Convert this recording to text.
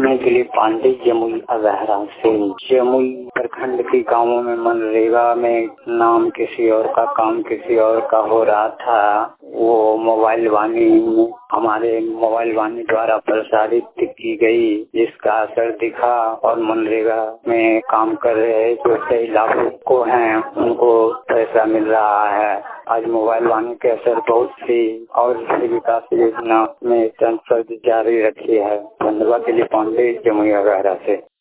मैं दिलीप पांडे जमुई अगहरा से। जमुई प्रखंड के गांवों में मनरेगा में नाम किसी और का, काम किसी और का हो रहा था। वो मोबाइल वाणी हमारे मोबाइल वाणी द्वारा प्रसारित की गई, जिसका असर दिखा और मनरेगा में काम कर रहे जो कई लाभुक को हैं उनको पैसा मिल रहा है। आज मोबाइल वाणी के असर बहुत सी और विकास योजना में संसद जारी रखी है। धन्यवाद। दिलीप पांडे जमुई अगहरा से।